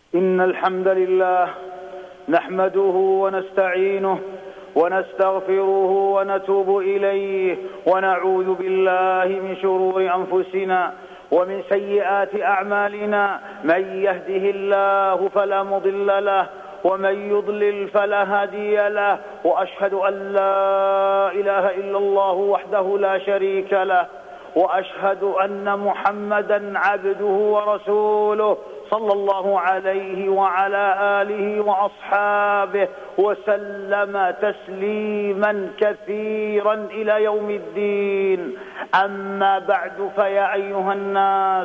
إن الحمد لله نحمده ونستعينه ونستغفره ونتوب إليه ونعوذ بالله من شرور أنفسنا ومن سيئات أعمالنا. من يهده الله فلا مضل له ومن يضلل فلا هادي له، وأشهد أن لا إله إلا الله وحده لا شريك له، وأشهد أن محمدا عبده ورسوله صلى الله عليه وعلى آله وأصحابه وسلم تسليما كثيرا إلى يوم الدين. أما بعد، فيا أيها الناس،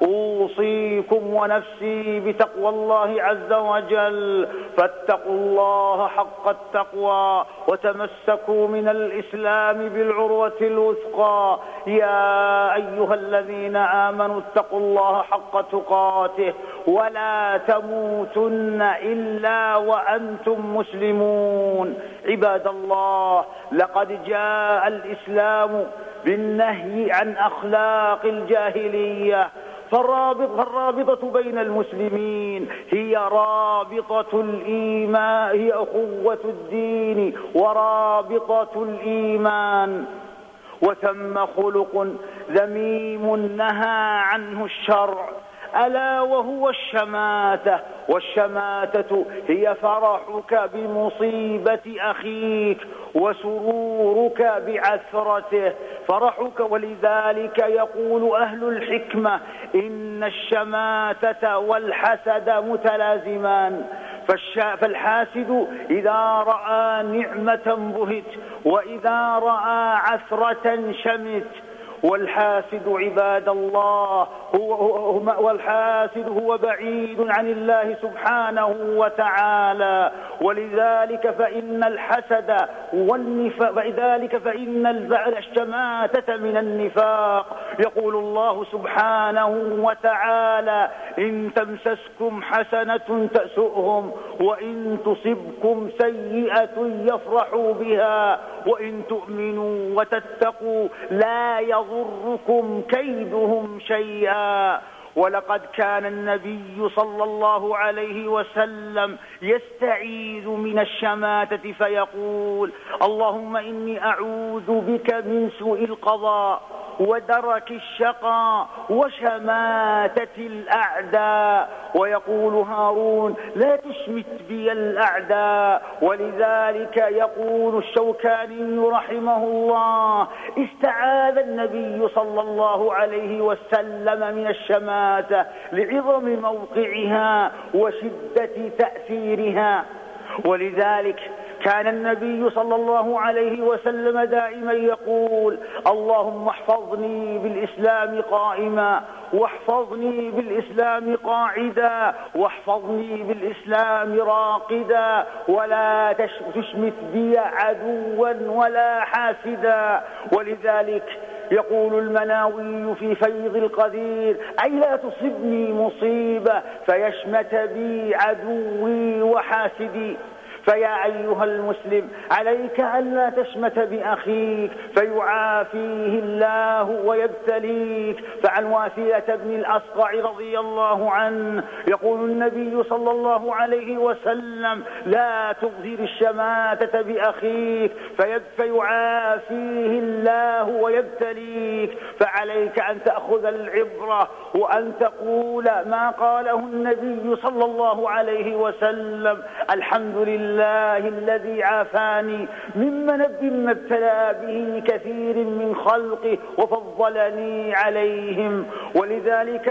أوصيكم ونفسي بتقوى الله عز وجل، فاتقوا الله حق التقوى وتمسكوا من الإسلام بالعروة الوثقى. يا أيها الذين آمنوا اتقوا الله حق تقاته ولا تموتن إلا وأنتم مسلمون. عباد الله، لقد جاء الإسلام بالنهي عن أخلاق الجاهلية، فالرابطة بين المسلمين هي رابطة الإيمان، هي أخوة الدين ورابطة الإيمان. وثم خلق ذميم نهى عنه الشرع، ألا وهو الشماتة. والشماتة هي فرحك بمصيبة أخيك وسرورك بعثرته، فرحك. ولذلك يقول أهل الحكمة: إن الشماتة والحسد متلازمان، فالحاسد إذا رأى نعمة بهت، وإذا رأى عثرة شمت. والحاسد عباد الله والحاسد هو بعيد عن الله سبحانه وتعالى. ولذلك فإن الحسد فإن الشماتة من النفاق. يقول الله سبحانه وتعالى: إن تمسسكم حسنة تأسؤهم، وإن تصبكم سيئة يفرحوا بها، وإن تؤمنوا وتتقوا لا يضركم كيدهم شيئا. ولقد كان النبي صلى الله عليه وسلم يستعيذ من الشماتة فيقول: اللهم إني أعوذ بك من سوء القضاء ودرك الشقاء وشماتة الأعداء. ويقول هارون: لا تشمت بي الأعداء. ولذلك يقول الشوكاني رحمه الله: استعاذ النبي صلى الله عليه وسلم من الشماتة لعظم موقعها وشدة تأثيرها. ولذلك كان النبي صلى الله عليه وسلم دائما يقول: اللهم احفظني بالإسلام قائما، واحفظني بالإسلام قاعدا، واحفظني بالإسلام راقدا، ولا تشمت بي عدوا ولا حاسدا. ولذلك يقول المناوي في فيض القدير: أي لا تصبني مصيبة فيشمت بي عدوي وحاسدي. فيا أيها المسلم، عليك أن لا تشمت بأخيك فيعافيه الله ويبتليك. فعن واثلة بن الأصقع رضي الله عنه يقول النبي صلى الله عليه وسلم: لا تظهر الشماتة بأخيك فيعافيه الله ويبتليك. فعليك أن تأخذ العبرة وأن تقول ما قاله النبي صلى الله عليه وسلم: الحمد لله الذي عافاني مما ابتلى به كثير من خلقه وفضلني عليهم. ولذلك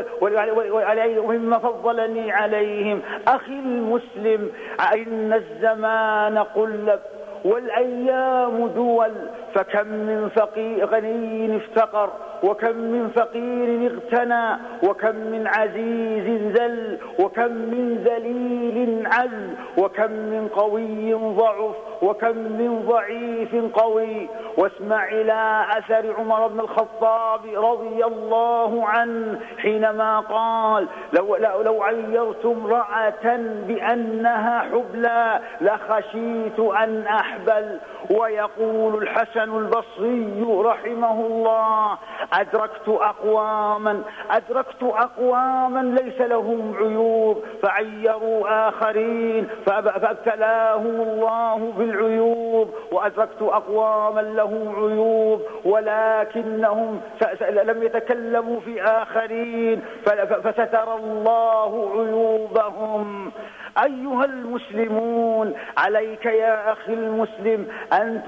مما فضلني عليهم. أخي المسلم، إن الزمان قلب والأيام دول، فكم من غني افتقر، وكم من فقير اغتنى، وكم من عزيز ذل، وكم من ذليل عز، وكم من قوي ضعف، وكم من ضعيف قوي. واسمع إلى أثر عمر بن الخطاب رضي الله عنه حينما قال: لو عيرت امرأة بأنها حبلى لخشيت أن أحبل. ويقول الحسن البصري رحمه الله: أدركت أقواما ليس لهم عيوب فعيروا آخرين فابتلاهم الله بالعيوب. وأدركت أقواما لهم عيوب ولكنهم لم يتكلموا في آخرين فستر الله عيوبهم. أيها المسلمون، عليك يا أخي المسلم أن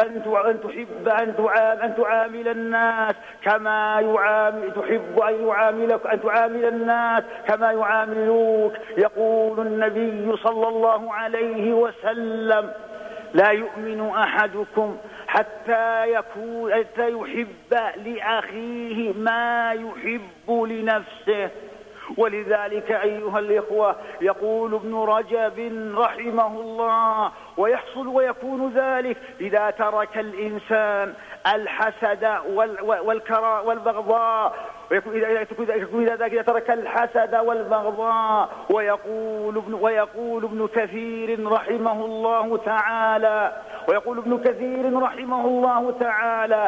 تعامل الناس كما تعامل الناس كما يعاملوك. يقول النبي صلى الله عليه وسلم: لا يؤمن أحدكم حتى يحب لأخيه ما يحب لنفسه. ولذلك أيها الإخوة يقول ابن رجب رحمه الله: ويكون ذلك إذا ترك الإنسان الحسد والبغضاء، إذا ترك الحسد والبغضاء. ويقول ابن كثير رحمه الله تعالى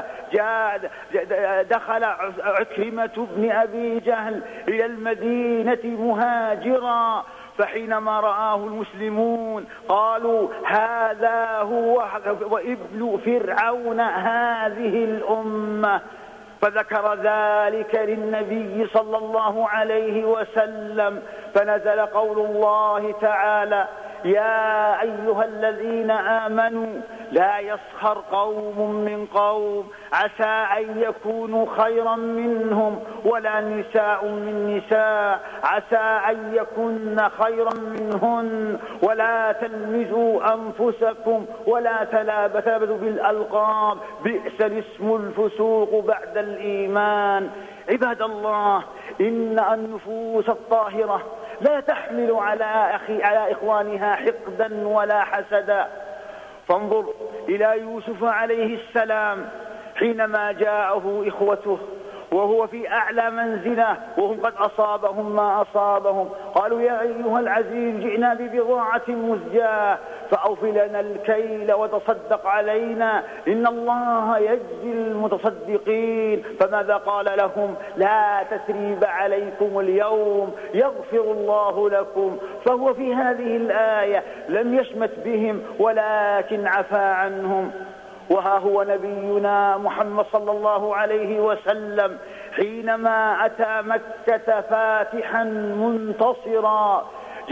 دخل عكرمة بن أبي جهل إلى المدينة مهاجرا، فحينما رآه المسلمون قالوا: هذا هو وابن فرعون هذه الأمة. فذكر ذلك للنبي صلى الله عليه وسلم، فنزل قول الله تعالى: يا أيها الذين آمنوا لا يسخر قوم من قوم عسى أن يكونوا خيرا منهم ولا نساء من نساء عسى أن يكن خيرا منهن ولا تلمزوا أنفسكم ولا تنابزوا بالألقاب بئس الاسم الفسوق بعد الإيمان. عباد الله، إن النفوس الطاهرة لا تحمل على إخوانها حقدا ولا حسدا. فانظر إلى يوسف عليه السلام حينما جاءه إخوته وهو في أعلى منزله وهم قد أصابهم ما أصابهم، قالوا: يا أيها العزيز جئنا ببضاعة مزجاة فأوف لنا الكيل وتصدق علينا إن الله يجزي المتصدقين. فماذا قال لهم؟ لا تثريب عليكم اليوم يغفر الله لكم. فهو في هذه الآية لم يشمت بهم ولكن عفى عنهم. وها هو نبينا محمد صلى الله عليه وسلم حينما أتى مكة فاتحا منتصرا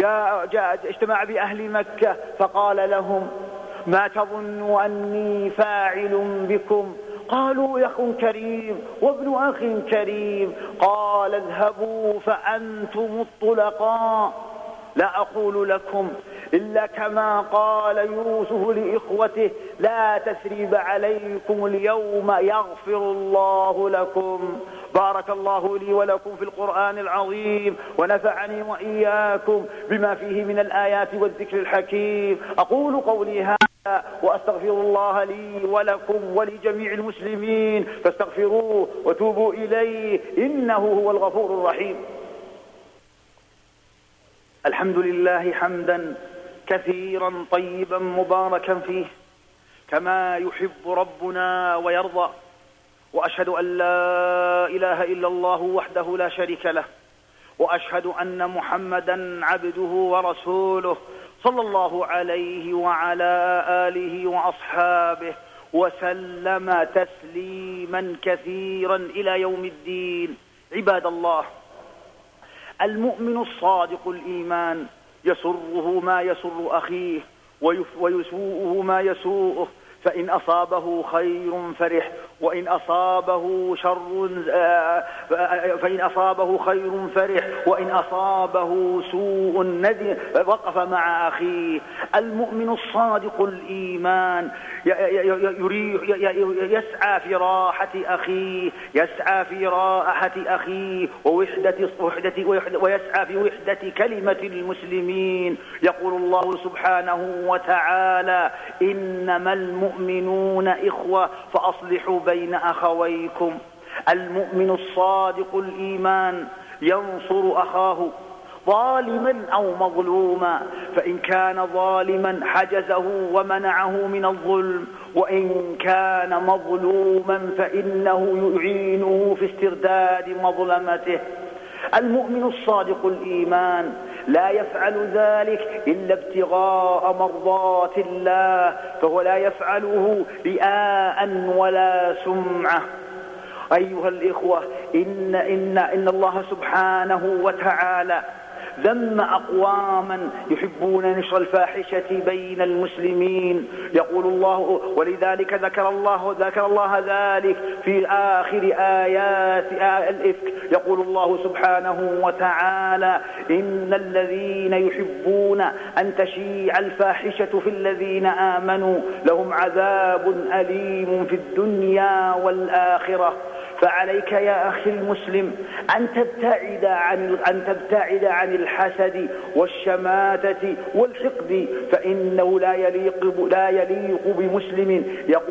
اجتمع بأهل مكة فقال لهم: ما تظن أني فاعل بكم؟ قالوا: يا أخ كريم وابن أخ كريم. قال: اذهبوا فأنتم الطلقاء، لا أقول لكم إلا كما قال يوسف لإخوته: لا تثريب عليكم اليوم يغفر الله لكم. بارك الله لي ولكم في القرآن العظيم ونفعني وإياكم بما فيه من الآيات والذكر الحكيم. أقول قولي هذا وأستغفر الله لي ولكم ولجميع المسلمين فاستغفروه وتوبوا إليه إنه هو الغفور الرحيم. الحمد لله حمدا كثيرا طيبا مباركا فيه كما يحب ربنا ويرضى، وأشهد أن لا إله إلا الله وحده لا شريك له، وأشهد أن محمدا عبده ورسوله صلى الله عليه وعلى آله وأصحابه وسلم تسليما كثيرا إلى يوم الدين. عباد الله، المؤمن الصادق الإيمان يسره ما يسر أخيه ويسوءه ما يسوءه، فإن أصابه خير فرح وإن أصابه سوء ندم وقف مع أخيه. المؤمن الصادق الإيمان يسعى في راحة أخيه ويسعى في وحدة كلمة المسلمين. يقول الله سبحانه وتعالى: إنما المؤمنون إخوة فأصلحوا بين أخويكم. المؤمن الصادق الإيمان ينصر أخاه ظالما أو مظلوما، فإن كان ظالما حجزه ومنعه من الظلم، وإن كان مظلوما فإنه يعينه في استرداد مظلمته. المؤمن الصادق الإيمان لا يفعل ذلك إلا ابتغاء مرضات الله، فهو لا يفعله رئاء ولا سمعة. أيها الإخوة، إن الله سبحانه وتعالى ذم أقواما يحبون نشر الفاحشة بين المسلمين. يقول الله: ولذلك ذكر الله ذلك في آخر آيات الإفك. يقول الله سبحانه وتعالى: إن الذين يحبون أن تشيع الفاحشة في الذين آمنوا لهم عذاب أليم في الدنيا والآخرة. فعليك يا أخي المسلم أن تبتعد عن الحسد والشماتة والحقد، فإنه لا يليق بمسلم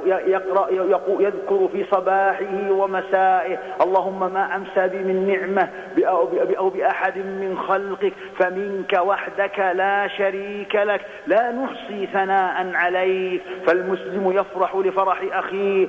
يذكر في صباحه ومسائه اللهم ما أمسى بي من نعمة أو بأحد من خلقك فمنك وحدك لا شريك لك لا نحصي ثناء عليك. فالمسلم يفرح لفرح أخيه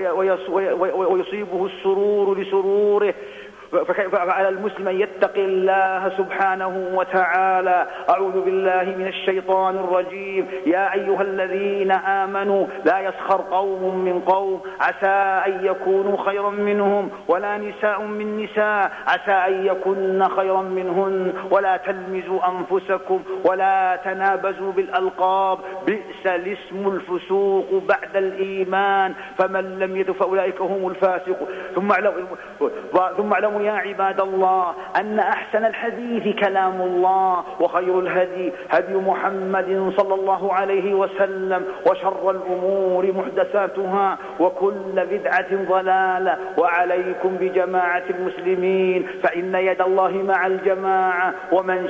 ويصيبه السرور لسروره. فعلى المسلم أن يتقي الله سبحانه وتعالى. أعوذ بالله من الشيطان الرجيم. يا أيها الذين آمنوا لا يسخر قوم من قوم عسى أن يكونوا خيرا منهم ولا نساء من نساء عسى أن يكن خيرا منهن ولا تلمزوا أنفسكم ولا تنابزوا بالألقاب بئس الاسم الفسوق بعد الإيمان فمن لم يتب فأولئك هم الفاسقون. ثم اعلموا يا عباد الله أن أحسن الحديث كلام الله وخير الهدي هدي محمد صلى الله عليه وسلم وشر الأمور محدثاتها وكل بدعة ضلالة. وعليكم بجماعة المسلمين فإن يد الله مع الجماعة ومن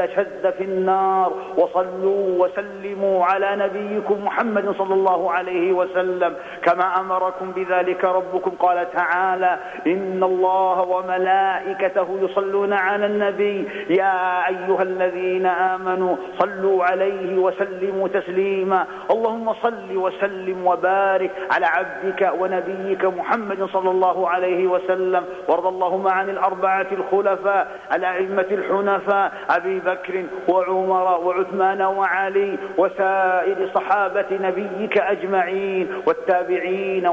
شد في النار. وصلوا وسلموا على نبيكم محمد صلى الله عليه وسلم كما أمركم بذلك ربكم. قال تعالى: إن الله وملائكته يصلون على النبي يا أيها الذين آمنوا صلوا عليه وسلموا تسليما. اللهم صل وسلم وبارك على عبدك ونبيك محمد صلى الله عليه وسلم. وارض اللهم عن الأربعة الخلفاء الأئمة الحنفاء أبي بكر وعمر وعثمان وعلي وسائر صحابة نبيك أجمعين والتابعين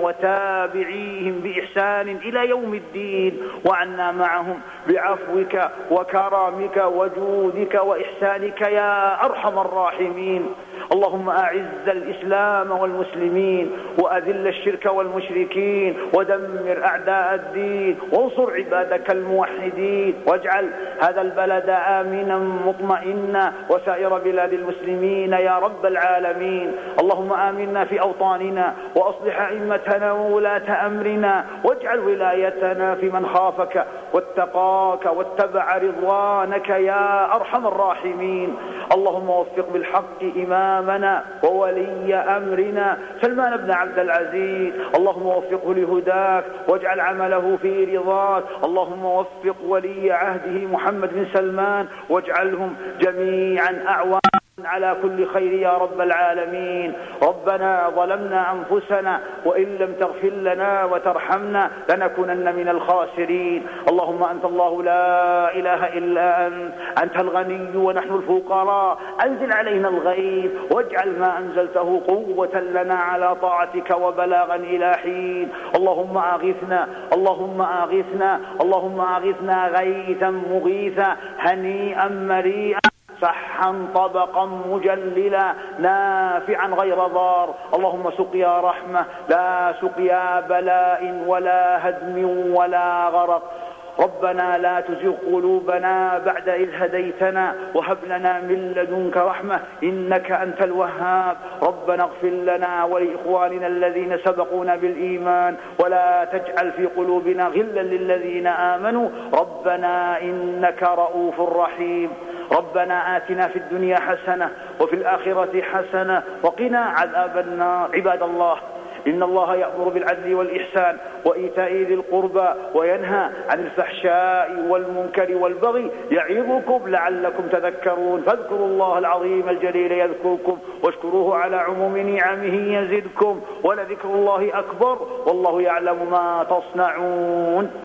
وتابعيهم بإحسان إلى يوم الدين، وعنا معهم بعفوك وكرمك وجودك وإحسانك يا أرحم الراحمين. اللهم أعز الإسلام والمسلمين وأذل الشرك والمشركين ودمر أعداء الدين وانصر عبادك الموحدين واجعل هذا البلد آمنا مطمئنا وسائر بلاد المسلمين يا رب العالمين. اللهم آمنا في أوطاننا وأصلح أئمتنا وولاة أمرنا واجعل ولايتنا في من خافك واتقاك واتبع رضوانك يا أرحم الراحمين. اللهم وفق بالحق إمامنا وولي أمرنا سلمان بن عبد العزيز، اللهم وفقه لهداك واجعل عمله في رضاك. اللهم وفق ولي عهده محمد بن سلمان واجعلهم جميعا أعوان على كل خير يا رب العالمين. ربنا ظلمنا أنفسنا وإن لم تغفر لنا وترحمنا لنكونن من الخاسرين. اللهم أنت الله لا إله إلا أنت الغني ونحن الفقراء. أنزل علينا الغيث واجعل ما أنزلته قوة لنا على طاعتك وبلاغا إلى حين. اللهم أغثنا اللهم أغثنا اللهم أغثنا غيثا مغيثا هنيئا مريئا صحا طبقا مجللا نافعا غير ضار. اللهم سقيا رحمة لا سقيا بلاء ولا هدم ولا غرق. ربنا لا تزغ قلوبنا بعد إذ هديتنا وهب لنا من لدنك رحمة إنك أنت الوهاب. ربنا اغفر لنا ولإخواننا الذين سبقونا بالإيمان ولا تجعل في قلوبنا غلا للذين آمنوا ربنا إنك رؤوف رحيم. ربنا آتنا في الدنيا حسنة وفي الآخرة حسنة وقنا عذاب النار. عباد الله، إن الله يأمر بالعدل والإحسان وإيتاء ذي القربى وينهى عن الفحشاء والمنكر والبغي يعظكم لعلكم تذكرون. فاذكروا الله العظيم الجليل يذكركم واشكروه على عموم نعمه يزدكم ولذكر الله أكبر والله يعلم ما تصنعون.